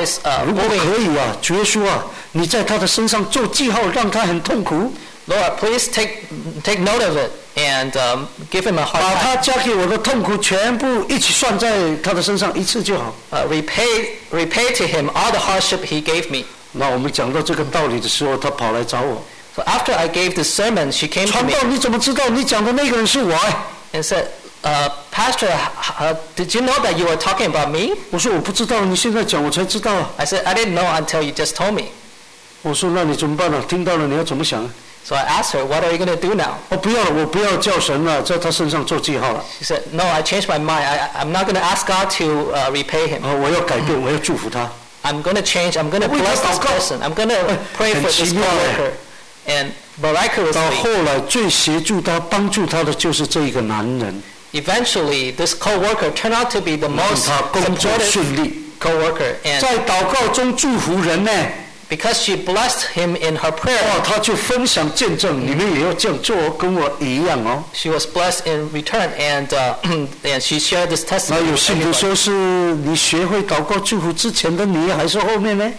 always 如果 moving. 可以啊，主耶稣啊，你在他的身上做记号，让他很痛苦， Lord, please take note of it and give him a 把 hard 他 time. 加给我的痛苦全部一起算在他的身上一次就好。 Repay to him all the hardship he gave me. 那我们讲到这个道理的时候，他跑来找我， So after I gave the sermon, she came to 传 me 道你怎么知道你讲的那个人是我？ and said, Pastor, did you know that you were talking about me? 我说我不知道，你现在讲我才知道啊。 I said, I didn't know until you just told me. 我说那你怎么办呢？听到了你要怎么想啊？ So I asked her, what are you going to do now? 我不要了，我不要叫神了，在他身上做记号了。 She said, no, I changed my mind. I'm not going to ask God to repay him. 我要改变，我要祝福他。 I'm going to change. I'm going to bless this person. I'm going to pray for this coworker. And 到 miraculously, 后来最协助他、帮助他的就是这一个男人， eventually, this coworker turned out to be the 让 most 他工作 supportive 顺利， coworker. And 在祷告中祝福人呢。 because she blessed him in her prayer, 他就分享见证，你们也要这样做，跟我一样哦。 she was blessed in return. And and she shared this 那 testimony 有 with 信徒 everybody. 说是你学会祷告祝福之前的你，还是后面呢？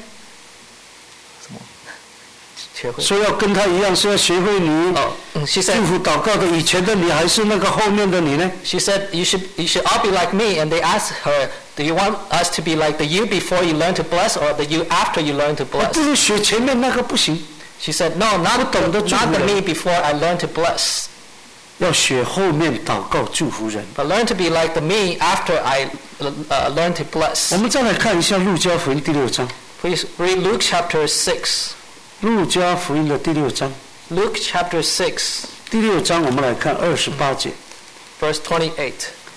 说要跟他一样，是要学会你 She 祝 said, 福祷告的以前的你，还是那个后面的你呢？ she said, you should all be like me. And they asked her, do you want us to be like the you before you learn to bless, or the you after you learn to 不 bless? 是学前面那个不行， She said, no, not 不懂得祝福 the 人。 me before I learn to bless, 要学后面祷告祝福人。 but learn to be like the me after I learn to 我 bless. 们再来看一下路加福音第6章， Please read Luke chapter 6. 路加福音的第6章， Luke chapter 6, 第6章我们来看28节。 verse 28.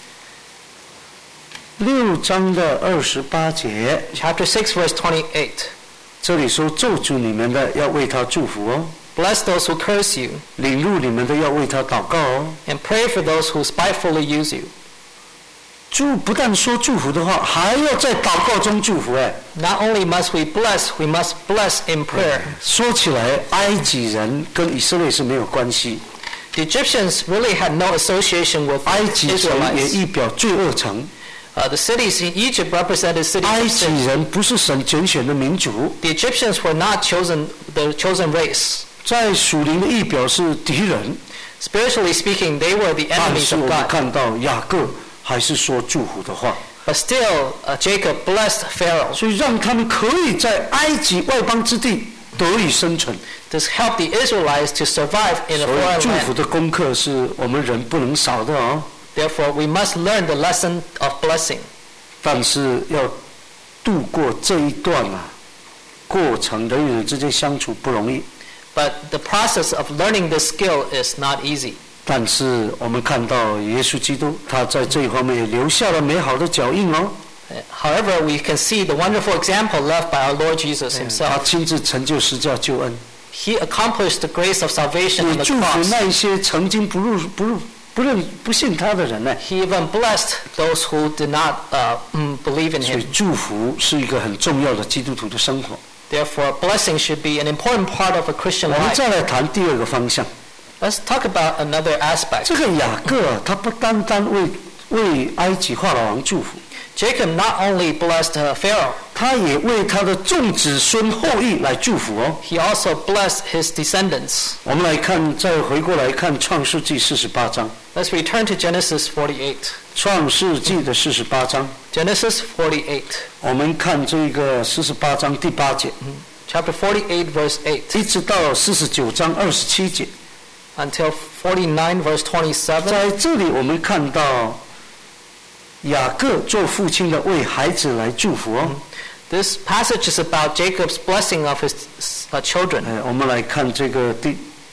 6章的28节， Chapter 6, verse 28. 这里说咒诅你们的要为他祝福哦， Bless those who curse you, 领入你们的要为他祷告哦。 and pray for those who spitefully use you. 不但说祝福的话，还要在祷告中祝福哎。 Not only must we must bless in prayer. 说起来，埃及人跟以色列是没有关系， The Egyptians really had no association with 埃及城也 Israelites. 一表罪恶城。 The cities in Egypt represented cities 埃 of 及 sin. 人不是神拣选的民族， The Egyptians were not the chosen race. 在属灵的意表是敌人。 Spiritually speaking, they were the 但 enemies 是我 of 们 God. 看到雅各还是说祝福的话， But still, Jacob blessed Pharaoh. 所以让他们可以在埃及外邦之地得以生存。 This helped the Israelites to survive in a 所以 foreign 祝福 land. 的功课是我们人不能少的哦。 Therefore, we must learn the lesson of blessing. 但是要度过这一段过程，人与人之间相处不容易。 But the process of learning this skill is not easy. 但是我们看到耶稣基督，他在这一方面也留下了美好的脚印哦。 However, we can see the wonderful example left by our Lord Jesus 他 himself. 亲自成就十架救恩， He accomplished the grace of salvation 也 on the 祝福 cross. 那一些曾经不信他的人呢。 He even blessed those who did not believe in 所以 him. 祝福是一个很重要的基督徒的生活。 Therefore, blessing should be an important part of a 我 Christian 们 life. 再来谈第二个方向。 Let's talk about another aspect. 这个雅各他不单单为埃及法老王祝福， Jacob not only blessed Pharaoh, 他也为他的众子孙后裔来祝福哦。 he also blessed his descendants. 我们来看，再回过来看创世纪48章， Let's return to Genesis 48. 创世纪的48章， Genesis 48, 我们看这个48章第8节， chapter 48, verse 8, 一直到49章27节。 until 49, verse 27. 在这里我们看到雅各做父亲的为孩子来祝福哦。 This passage is about Jacob's blessing of his children. 我们来看这个第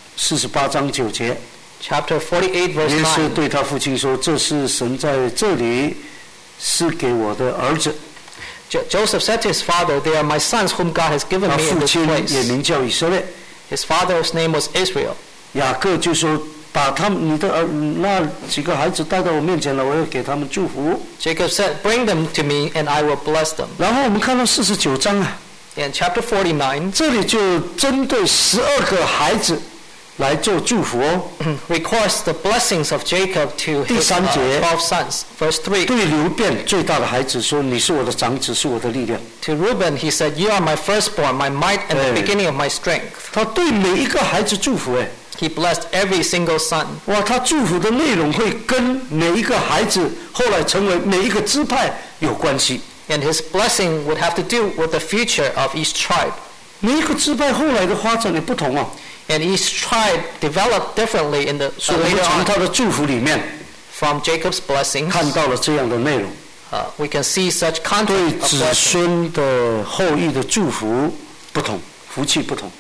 48章9节， Chapter 48, verse 耶稣 9. 对他父亲说：“这是神在这里赐给我的儿子。” Joseph said to his father, "They are my sons whom God has given 他 me in 父 this 亲也 place." 名叫以色列。 His father's name was Israel. 雅各就说：“把你的那几个孩子带到我面前了，我要给他们祝福。” Jacob said, "Bring them to me, and I will bless them." 然后我们看到49章啊， In chapter 49, 这里就针对12个孩子来做祝福哦。 records the blessings of Jacob to his 3节 12 sons. Verse 3. 对流便最大的孩子说：“你是我的长子，是我的力量。” To Reuben, he said, "You are my firstborn, my might, and the beginning of my strength." 他对每一个孩子祝福哎。 He blessed every single son. 哇，他祝福的内容会跟每一个孩子后来成为每一个支派有关系。 And his blessing would have to do with the future of each tribe. 每一个支派后来的发展也不同哦。 And each tribe developed differently in the 所以我们 later 从 on. 他的祝福里面 From Jacob's blessings, 看到了这样的内容。 we can see such 对 content of 子 blessing. 孙的后裔的祝福不同，福气不同。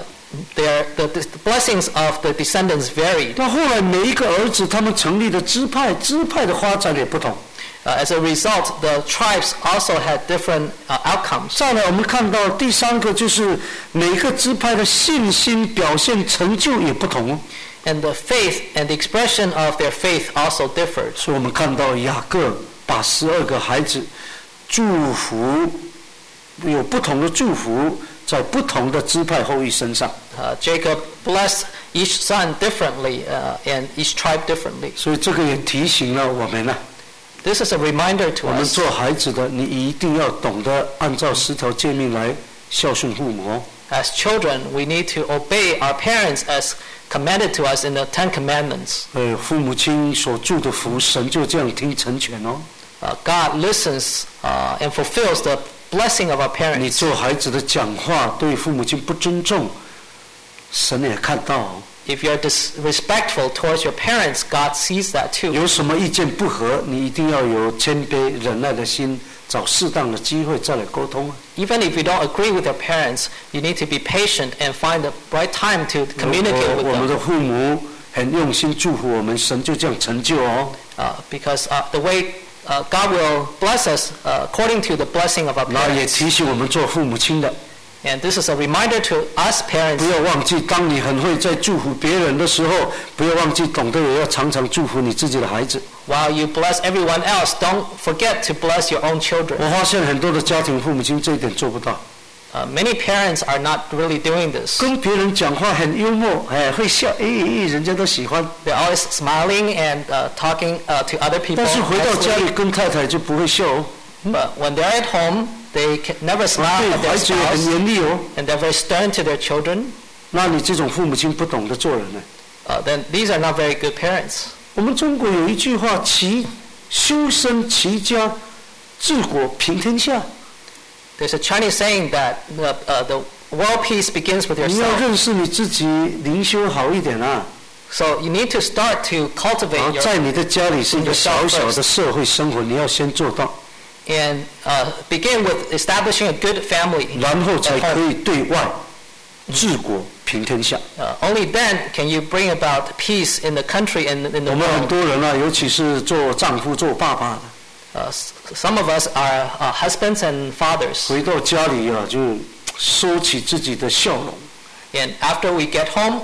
The blessings of the descendants varied. 那后来每一个儿子他们成立的支派的发展也不同。 As a result, the tribes also had different outcomes. 再来，我们看到第3个就是每个支派的信心表现成就也不同。 And the faith and the expression of their faith also differed. 所以我们看到雅各把12个孩子祝福，有不同的祝福在不同的支派后裔身上。 Jacob blessed each son differently and each tribe differently. 所以这个也提醒了我们呢。 This is a reminder to 我们 us. 做孩子的，你一定要懂得按照10条诫命来孝顺父母。 As children, we need to obey our parents as commanded to us in the 10 Commandments. 父母亲所祝的福，神就这样听成全哦。 God listens and fulfills the blessing of our 你 parents. 做孩子的讲话对父母亲不尊重，神也看到哦。 If you're disrespectful towards your parents, God sees that too. 有什么意见不合，你一定要有谦卑忍耐的心，找适当的机会再来沟通。 Even if you don't agree with your parents, you need to be patient and find the right time to communicate with 我们 them. 的父母很用心祝福我们，神就这样成就哦。 Because the way God will bless us according to the blessing of our 那也 parents. 提醒我们做父母亲的， And this is a reminder to us 不 parents. 要忘记，当你很会在祝福别人的时候，不要忘记懂得也要常常祝福你自己的孩子。 While you bless everyone else, don't forget to bless your own 我 children. 发现很多的家庭父母亲这一点做不到， Many parents are not really doing this. 跟别人讲话很幽默，会笑，人家都喜欢。 They're always smiling and talking to other people. 但是回到家里 nicely. 跟太太就不会笑哦， But when they're at home, they can never smile 对 at their 孩子也很 spouse, 严厉哦。 and they're very stern to their children. 那你这种父母亲不懂得做人呢？ Then these are not very good parents. 我们中国有一句话：修身齐家，治国平天下。 There's a Chinese saying that the world peace begins with 你要 yourself. 认识你自己，灵修好一点啊。 So you need to start to 然 cultivate 后 your 在你的家里是一个小小的社会生活，你要先做到， and begin with establishing a good family. 然后才 at 可 home. 以对外治国平天下。 Only then can you bring about peace in the country and in 我 the 们很 world. 多人啊，尤其是做丈夫、做爸爸的， Some of us are husbands and fathers. 回到家里啊，就收起自己的笑容， And after we get home,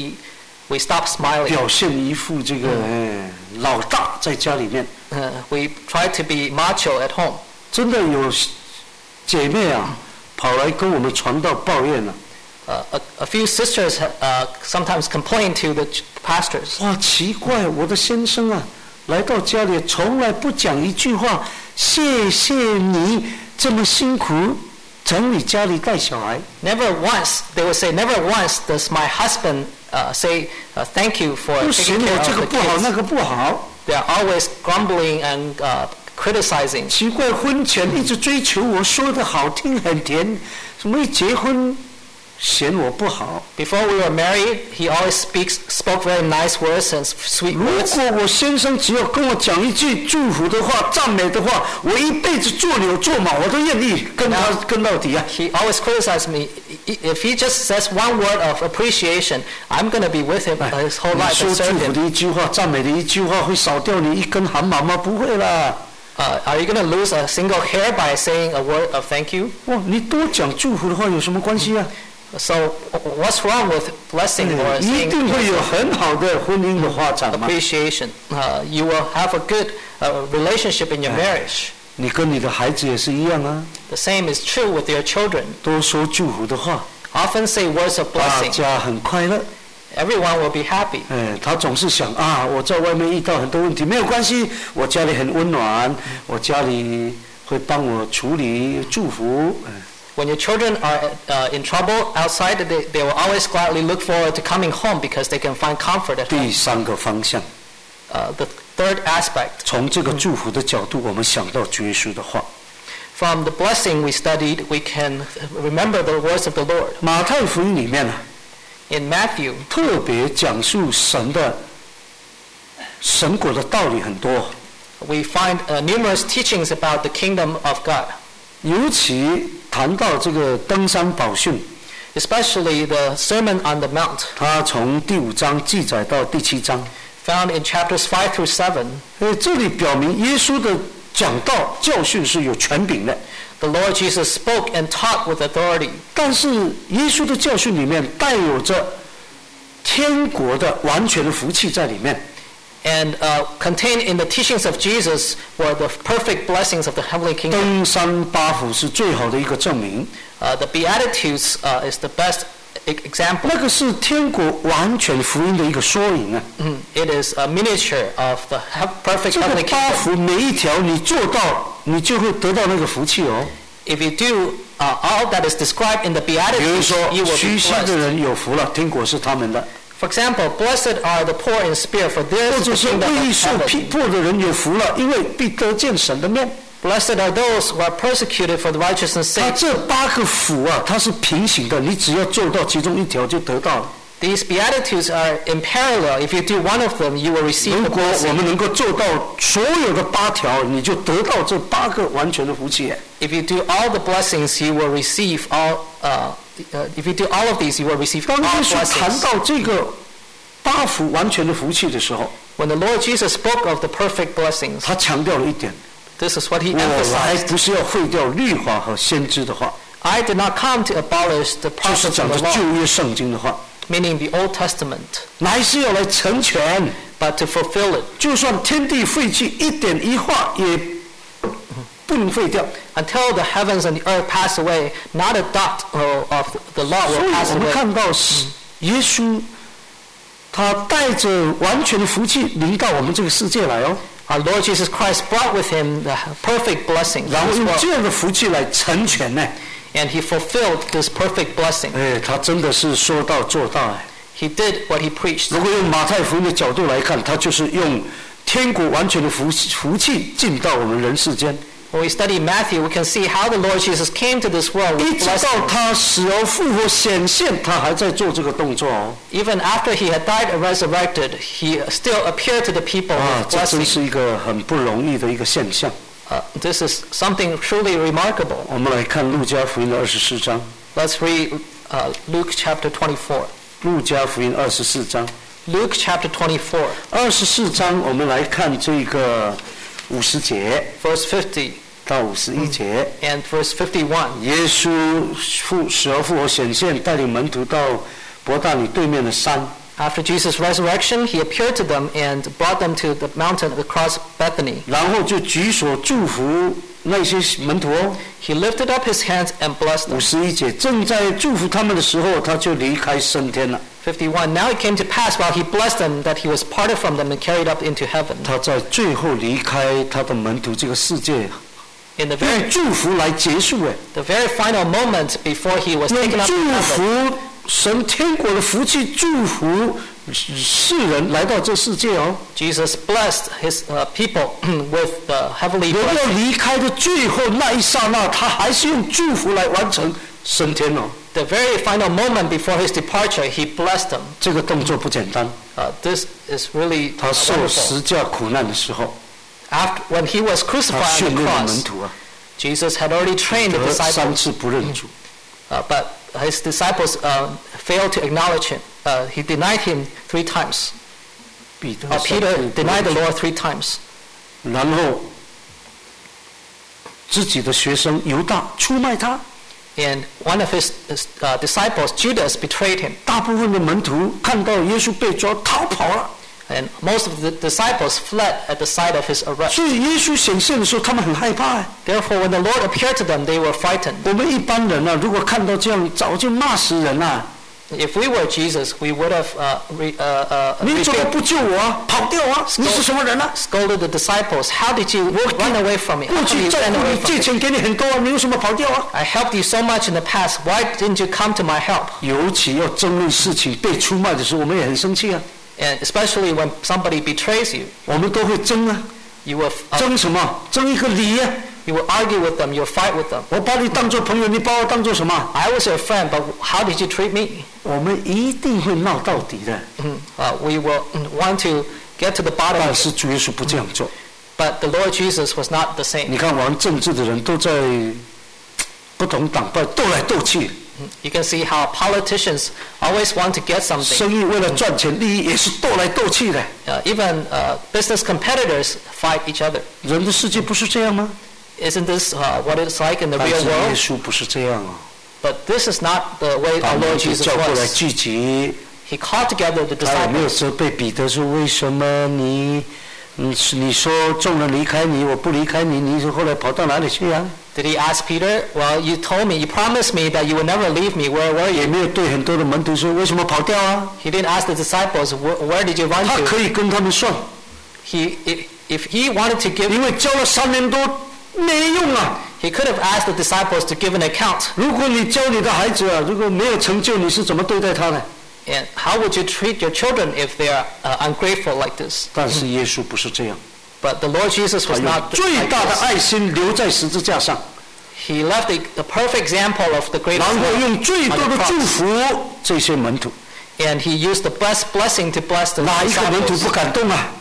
we stop smiling. 表现一副这个老大在家里面。 We try to be macho at home. 真的有姐妹啊，跑来跟我们传道抱怨了、 A few sisters sometimes complain to the pastors. 哇，奇怪，我的先生啊，来到家里从来不讲一句话，谢谢你这么辛苦整理家里带小孩。 Never once, they would say, never once does my husband say thank you for 不 taking 行， care 我这 of 个 the 不好，那 kids. 个不好。 They are always grumbling and criticizing. 奇怪，婚前一直追求我说的好听很甜，怎么一结婚嫌我不好？ Before we were married, he always spoke very nice words and sweet 如 words. 果我先生只要跟我讲一句祝福的话、赞美的话，我一辈子做牛做马，我都愿意跟他跟到底啊！ He always criticized me. If he just says one word of appreciation, I'm going to be with him his whole 你 life 说 and 祝 serve 福 him. 的一句话、赞美的一句话，会少掉你一根汗毛吗？不会啦！ Are you going to lose a single hair by saying a word of thank you? 哇，你多讲祝福的话有什么关系啊？ So what's wrong with blessing or 一 saying 定会有很好的婚姻的发展嘛。 appreciation? You will have a good relationship in your marriage. 你跟你的孩子也是一样啊， The same is true with your children. 多说祝福的话， Often say words of 大 blessing. 家很快乐。 everyone will be happy. 他总是想啊，我在外面遇到很多问题，没有关系，我家里很温暖，我家里会帮我处理祝福。 When your children are in trouble outside, they will always gladly look forward to coming home because they can find comfort at 第 home. 三个方向， The third aspect, 从这个祝福的角度，我们想到主耶稣的话。 from the blessing we studied, we can remember the words of the Lord. 马太福音里面呢， In Matthew, 特别讲述神国的道理很多， we find numerous teachings about the kingdom of God, 尤其谈到这个登山宝训， especially the Sermon on the Mount, 他从第5章记载到第7章。 found in chapters 5 through 7. 这里表明耶稣的讲道教训是有权柄的， The Lord Jesus spoke and taught with authority, 但是耶稣的教训里面带有着天国的完全的福气在里面。 and contained in the teachings of Jesus were the perfect blessings of the heavenly kingdom. 登山八福是最好的一个证明， The Beatitudes is the best example. 那个是天国完全福音的一个缩影啊。 It is a miniature of the perfect 这个 heavenly 八 kingdom. 福每一条你做到，你就会得到那个福气哦。 If you do all that is described in the 比如 Beatitudes, 说 you will 虚 be 心的 blessed. 人有福了，天国是他们的； For example, blessed are the poor in spirit, for 或 theirs is 者 the 是 kingdom 为 of 受逼 heaven. 迫的人有福了，因为必得见神的面。 Blessed are those who are persecuted for the righteousness' 他 sake. 这8个福啊，它是平行的，你只要做到其中一条就得到了。 These Beatitudes are in parallel. If you do one of them, you will receive 如 the 果我 blessing. 们能够做到所有的8条，你就得到这8个完全的福气。 If you do all the blessings, you will receive all. If you do all of these, you will receive 当 all 耶稣谈 blessings. 到这个8福完全的福气的时候， When the Lord Jesus spoke of the perfect blessings, 他强调了一点： this is what he 我来 emphasized. 不是要废掉律法和先知的话， I did not come to abolish the 就是 prophets 讲 of 的 the 旧 law, 约圣经的话， meaning the Old Testament, 乃是要来成全。 but to fulfill it. 就算天地废弃，一点一画也不能废掉。 Until the heavens and the earth pass away, not a dot of the law 所 will 以 pass 我们 away. 看到是耶稣，他带着完全的福气临到我们这个世界来哦， Our Lord Jesus Christ brought with him the perfect blessings, 然后 as 用 well, 这样的福气来成全呢。 and he fulfilled this perfect blessing. 他真的是说到做到哎。 He did what he preached. 如果用马太福音的角度来看，他就是用天国完全的福气进到我们人世间， When we study Matthew, we can see how the Lord Jesus came to this world 一 with 直到 blessings. 他死而复活显现，他还在做这个动作哦。 Even after he had died and resurrected, he still appeared to the people 啊， with 这真 blessings. 是一个很不容易的一个现象。 This is something truly remarkable. 我们来看路加福音的24章， Let's read Luke chapter 24. 路加福音24章。 Luke chapter 24, 24章，我们来看这个50节 verse 50 到51节。 and verse 51. 耶稣死而复活显现，带领门徒到伯大尼对面的山。 After Jesus' resurrection, he appeared to them and brought them to the mountain across Bethany. 然后就举手祝福那些门徒哦。 He lifted up his hands and blessed them. 51节，正在祝福他们的时候，他就离开升天了。 51. Now it came to pass while he blessed them that he was parted from them and carried up into heaven. 他在最后离开他的门徒这个世界， In the 用 very 祝福来结束哎， the very final moment before he was 用 taken up 祝 to heaven, 福神天国的福气，祝福世人来到这世界哦。 Jesus blessed his people with the heavenly 人要 blessing. 离开的最后那一刹那，他还是用祝福来完成升天哦。 The very final moment before his departure, he blessed them. 这个动作不简单。 This is really 他受 wonderful. 十架苦难的时候， When he was 他 crucified on 训 the 练了门 cross, 徒啊， Jesus had already trained the 得3 disciples, 次不认主。 but his disciples failed to acknowledge him. He denied him 3 times. 彼得 Peter 3次不 denied 认 the 主 Lord 3 times. 然后自己的学生犹大出卖他， And one of his disciples, Judas, betrayed him. 大部分的门徒看到耶稣被抓，逃跑了。 And most of the disciples fled at the sight of his arrest. 所以耶稣显现的时候，他们很害怕哎。 Therefore, when the Lord appeared to them, they were frightened. 我们一般人啊，如果看到这样，早就骂死人了。 If we were Jesus, we would have 你怎么不救我啊？跑掉啊！你是什么人啊？ scolded the disciples. How did you run away from me? 过 How come 去 you 照 ran 顾 away 你 from 借 me? 钱给你很多啊，你为什么跑掉啊？ I helped you so much in the past. Why didn't you come to my help? 尤其要争论事情被出卖的时候，我们也很生气啊， And especially when somebody betrays you, 我们都会争啊， you will 争什么？争一个理啊！ you will argue with them. You will fight with them. 我把你当作朋友，你把我当作什么？ I was your friend, but how did you treat me? 我们一定会闹到底的。 We will want to get to the bottom 但 of 是 it. 主耶稣不这样做。 But the Lord Jesus was not the same. 你看玩政治的人都在不同党派斗来斗去， You can see how politicians always want to get something. 生意为了赚钱利益也是斗来斗去的。 Even business competitors fight each other. 人的世界不是这样吗？ Isn't this what it's like in the 但 real 是耶 world? 稣不是这样啊， But this is not the way 把 our 我们 Lord 就 Jesus 叫过来 was. 聚集。 He called together the 他有没有 disciples. 责备彼得说为什么你说众人离开你，我不离开你，你后来跑到哪里去啊？ Did he ask Peter? Well, you told me, you promised me that you would never leave me. Where were 也 you? 没有对很多的门徒说为什么跑掉啊？ He didn't ask the disciples, where did you run 他 to? 可以跟他们算， If he wanted to give, 因为教了3年多没用啊。 he could have asked the disciples to give an account. 如果你教你的孩子啊，如果没有成就，你是怎么对待他的？ And how would you treat your children if they are ungrateful like this? 但是耶稣不是这样， But the Lord Jesus 他 was 用 not 最 like 大的 this. 爱心留在十字架上， He left a perfect example of the 然 greatest 后 love 用最 on 多 the 的祝 cross. 福这些门徒。 And he used the blessing to bless the 哪一个门徒 disciples. 不感动啊？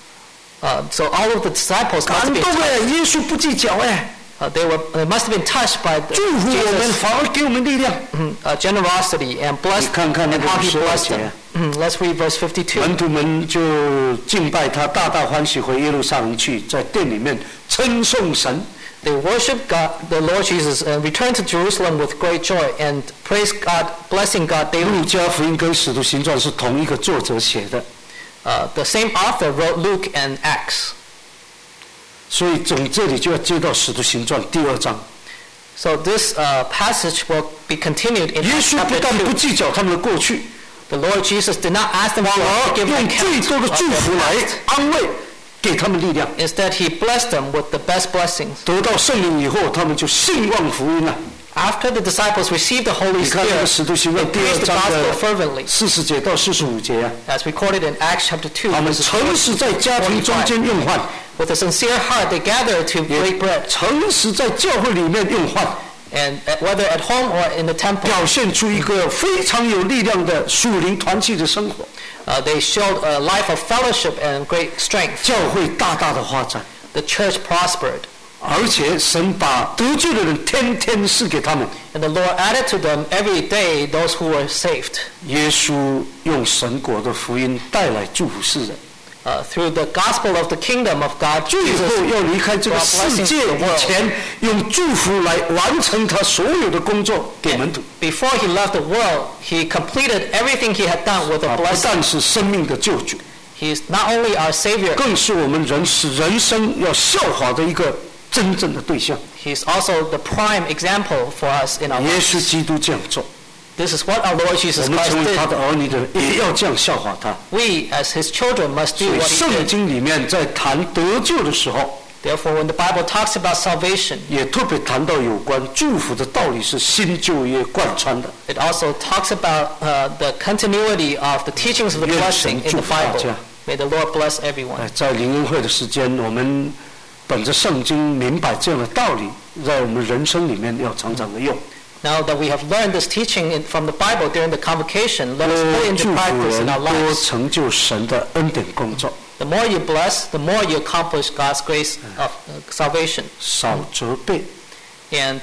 So all of the disciples must 感 have been 动哎， touched. 耶稣不计较哎， They must have been touched by 祝福我们， Jesus' 反而给我们力量。 generosity and blessed 你看看那 and 个 how he 52 blessed 节 them. Let's read verse 52. 门徒们就敬拜他，大大欢喜，回耶路撒冷去，在殿里面称颂神。 They worshiped God, the Lord Jesus, and returned to Jerusalem with great joy and praised God, blessing God daily. 路加福音跟使徒行传是同一个作者写的， The same author wrote Luke and Acts. 所以从这里就要接到使徒行传第2章。 So this passage will be continued in 耶 Acts 稣不 chapter 但不 2. 计较他们的过去， The Lord Jesus did not ask them 反 to 而 give 用 an 最 account 多的 of 祝 their 福来 past. 安慰，给他们力量。 Instead, he blessed them with the best blessings. 得到圣灵以后，他们就兴旺福音了。 After the disciples received the Holy 你看那个 Spirit, 使徒行 they 传第 preached 2 the 章的 gospel fervently, 40节到45节啊， as recorded in Acts chapter 2. 他们 verses 诚实在家庭中间用饭， With a sincere heart, they gathered to 也 break bread, 诚实在教会里面用饭， and whether at home or in the temple, 表现出一个非常有力量的属灵团契的生活。 they showed a life of fellowship and great strength. 教会大大的发展， The church prospered, 而且神把得救的人天天赐给他们。 and the Lord added to them every day those who were saved. 耶稣用神国的福音带来祝福世人， Through the gospel of the kingdom of God, 最后 Jesus 要离开这个世界以前，用祝福来完成他所有的工作给门徒。 Before he left the world, he completed everything he had done with a 不 blessing. 但是生命的救主， He is not only our Savior, 更是我们人生要效法的一个真正的对象。 he is also the prime example for us in our 耶 lives. 稣基督这样做， This is what our Lord 我 Jesus 们 Christ 成为他 did. 的儿女的人也要这样效法他。 We, as his children, must 所 do 以 what he 圣 did. 经里面在谈得救的时候， Therefore, when the Bible talks about salvation, 也特别谈到有关祝福的道理是新旧约贯穿的。 it also talks about the continuity of the teachings of the 愿 blessing 神 in 祝 the 福大家。 Bible. May the Lord bless everyone. 在灵恩会的时间，我们本着圣经明白这样的道理，在我们人生里面要常常的用。 Now that we have learned this teaching from the Bible during the convocation, let us put 多 it 祝 into 福 practice 人， in our 多 lives. 成就神的恩典工作， The more you bless, the more you accomplish God's grace of salvation. 少责备， And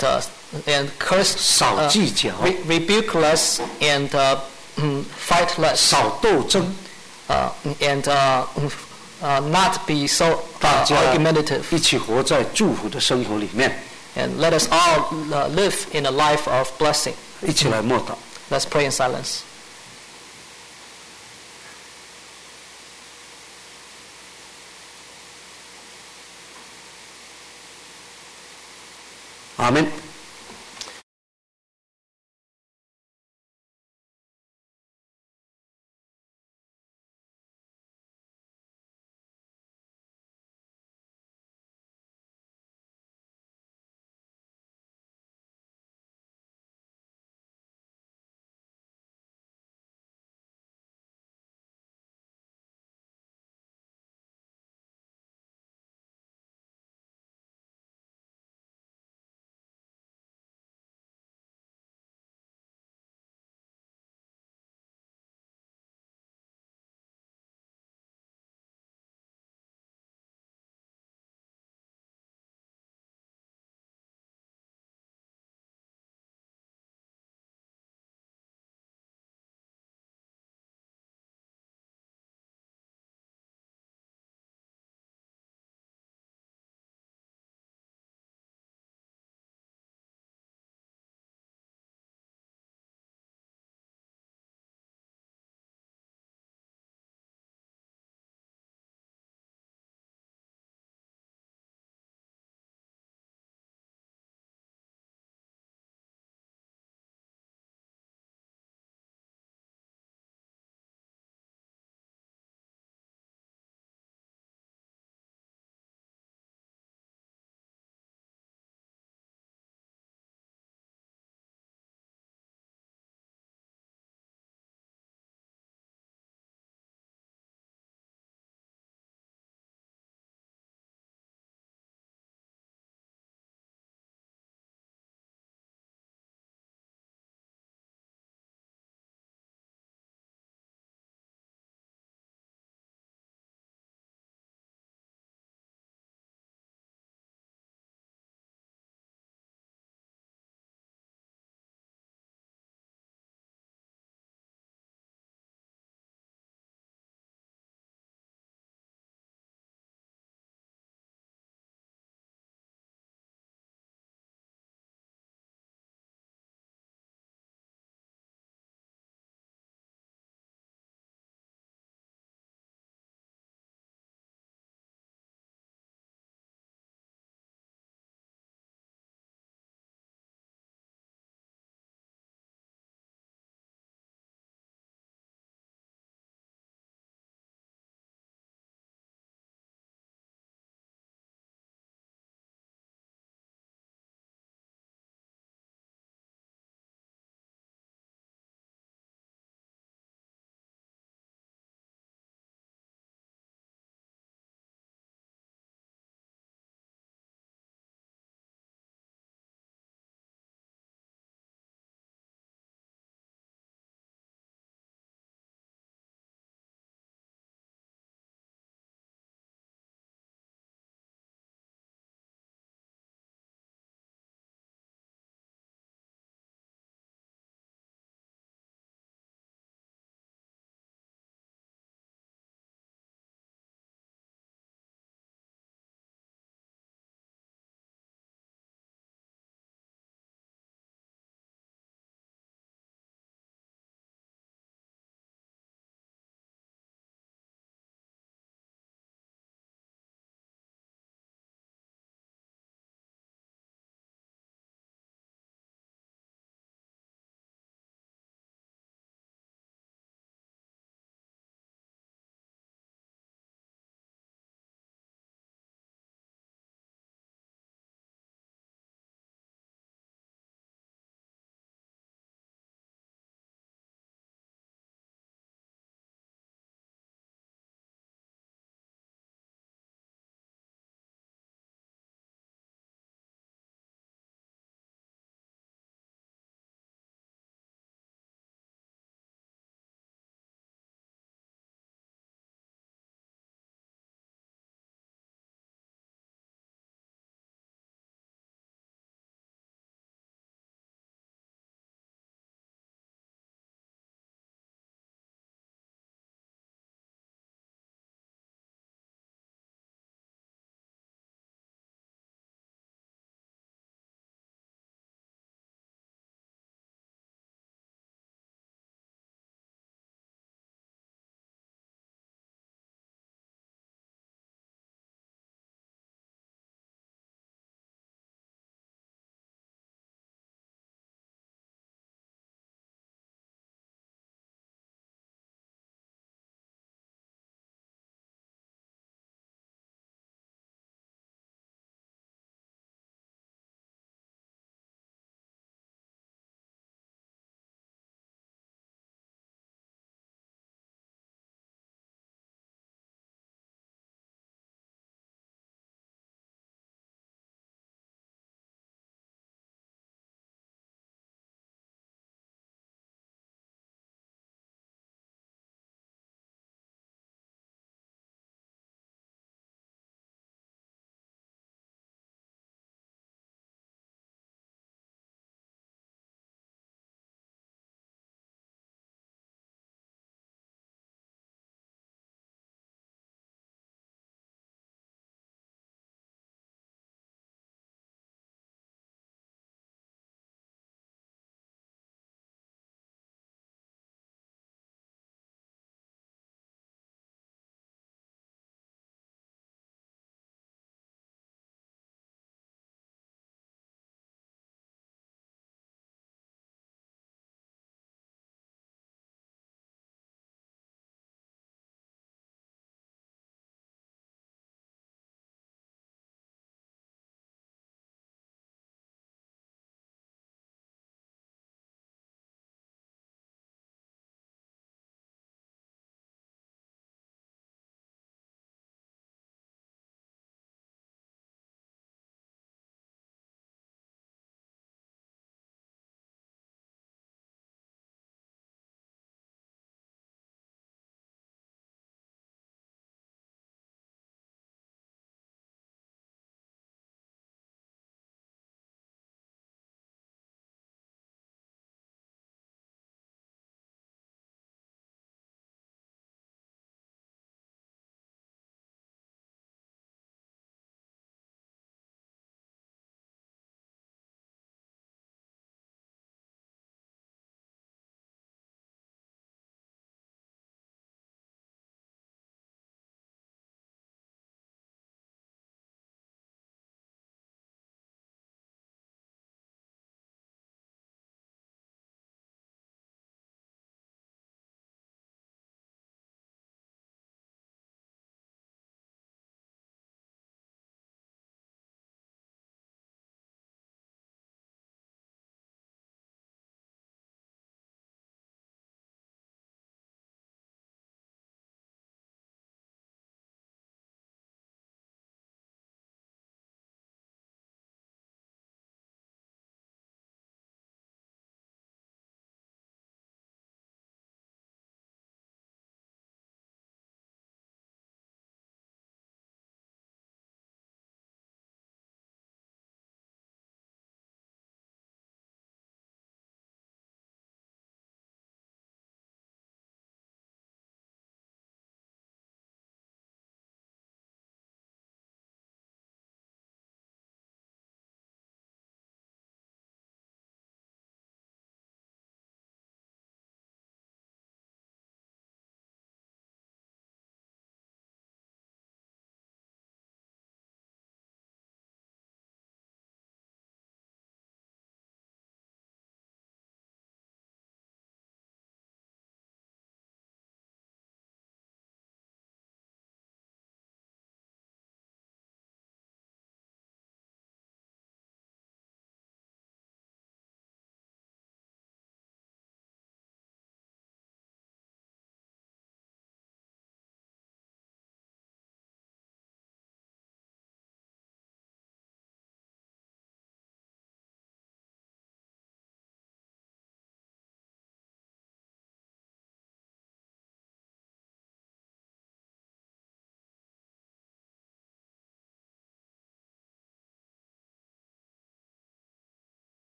curse, 少计较， rebuke less, and fight less. 少斗争， And not be so 大家 argumentative. 一起活在祝福的生活里面。 And let us all live in a life of blessing. 一起来默祷。 Let's pray in silence. 阿门。